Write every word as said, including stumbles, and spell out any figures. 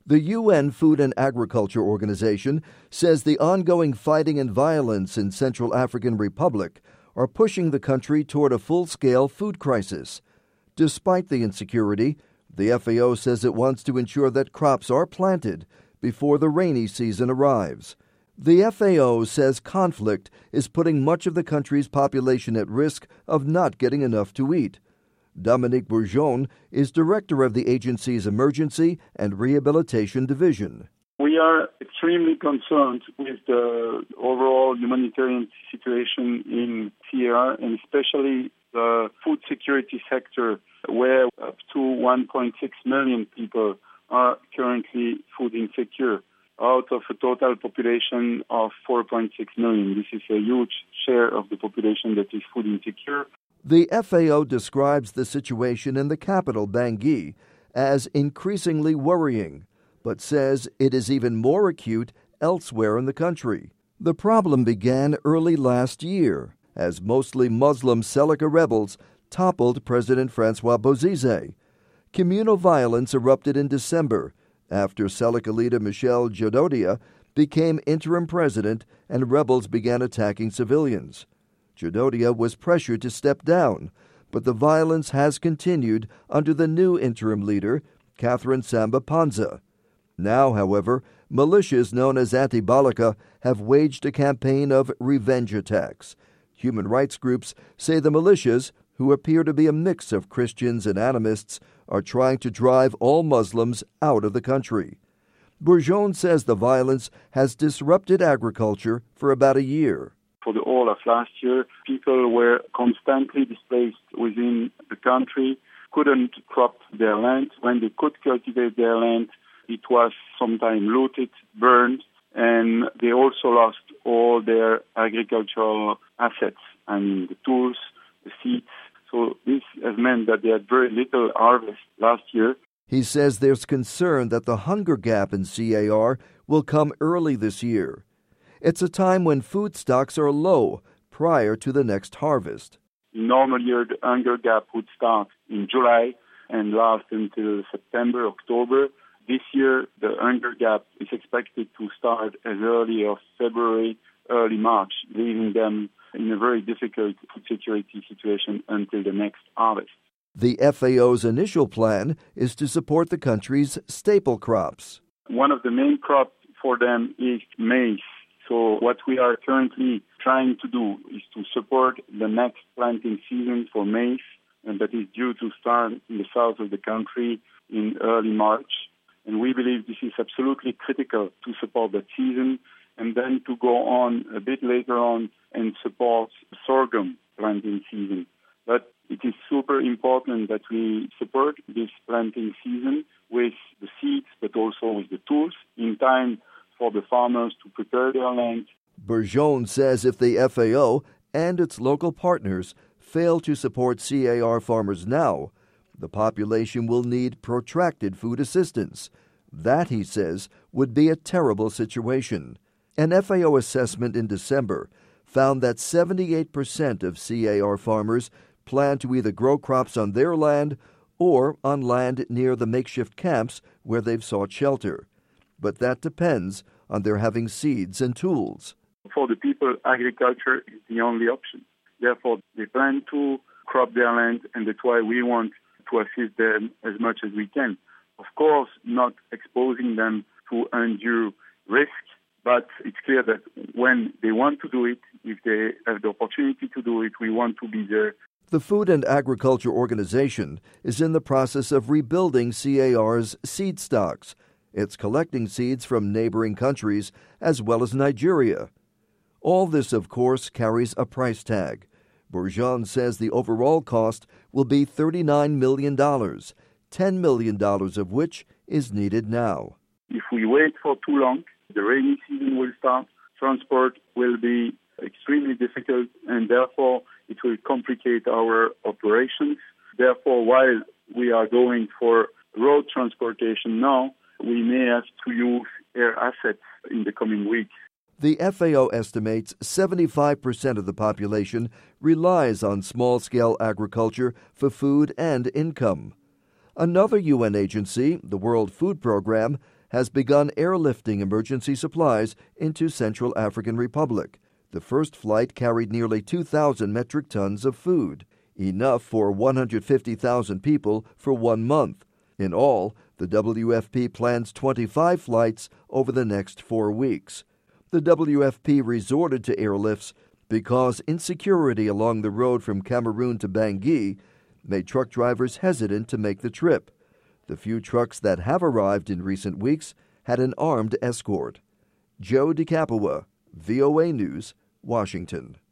The U N Food and Agriculture Organization says the ongoing fighting and violence in Central African Republic are pushing the country toward a full-scale food crisis. Despite the insecurity, the F A O says it wants to ensure that crops are planted before the rainy season arrives. The F A O says conflict is putting much of the country's population at risk of not getting enough to eat. Dominique Bourgeon is director of the agency's Emergency and Rehabilitation Division. We are extremely concerned with the overall humanitarian situation in C A R, and especially the food security sector, where up to one point six million people are currently food insecure, out of a total population of four point six million. This is a huge share of the population that is food insecure. The F A O describes the situation in the capital, Bangui, as increasingly worrying, but says it is even more acute elsewhere in the country. The problem began early last year, as mostly Muslim Seleka rebels toppled President Francois Bozize. Communal violence erupted in December after Seleka leader Michel Djododia became interim president and rebels began attacking civilians. Djododia was pressured to step down, but the violence has continued under the new interim leader, Catherine Samba Panza. Now, however, militias known as Anti-Balaka have waged a campaign of revenge attacks. Human rights groups say the militias, who appear to be a mix of Christians and animists, are trying to drive all Muslims out of the country. Bourgeon says the violence has disrupted agriculture for about a year. For the whole of last year, people were constantly displaced within the country, couldn't crop their land. When they could cultivate their land, it was sometimes looted, burned, and they also lost all their agricultural assets, I mean the tools, the seeds. So this has meant that they had very little harvest last year. He says there's concern that the hunger gap in C A R will come early this year. It's a time when food stocks are low prior to the next harvest. In normal year, the hunger gap would start in July and last until September, October. This year, the hunger gap is expected to start as early as February, early March, leaving them in a very difficult food security situation until the next harvest. The F A O's initial plan is to support the country's staple crops. One of the main crops for them is maize. So what we are currently trying to do is to support the next planting season for maize, and that is due to start in the south of the country in early March. And we believe this is absolutely critical to support that season, and then to go on a bit later on and support sorghum planting season. But it is super important that we support this planting season with the seeds, but also with the tools in time for the farmers to prepare their land. Bourgeon says if the F A O and its local partners fail to support C A R farmers now, the population will need protracted food assistance. That, he says, would be a terrible situation. An F A O assessment in December found that seventy-eight percent of C A R farmers plan to either grow crops on their land or on land near the makeshift camps where they've sought shelter. But that depends on their having seeds and tools. For the people, agriculture is the only option. Therefore, they plan to crop their land, and that's why we want to assist them as much as we can. Of course, not exposing them to undue risk, but it's clear that when they want to do it, if they have the opportunity to do it, we want to be there. The Food and Agriculture Organization is in the process of rebuilding C A R's seed stocks. It's collecting seeds from neighboring countries as well as Nigeria. All this, of course, carries a price tag. Bourgeon says the overall cost will be thirty-nine million dollars, ten million dollars of which is needed now. If we wait for too long, the rainy season will start, transport will be extremely difficult, and therefore it will complicate our operations. Therefore, while we are going for road transportation now, we may have to use air assets in the coming weeks. The F A O estimates seventy-five percent of the population relies on small-scale agriculture for food and income. Another U N agency, the World Food Program, has begun airlifting emergency supplies into Central African Republic. The first flight carried nearly two thousand metric tons of food, enough for one hundred fifty thousand people for one month. In all, the W F P plans twenty-five flights over the next four weeks. The W F P resorted to airlifts because insecurity along the road from Cameroon to Bangui made truck drivers hesitant to make the trip. The few trucks that have arrived in recent weeks had an armed escort. Joe DeCapua, V O A News, Washington.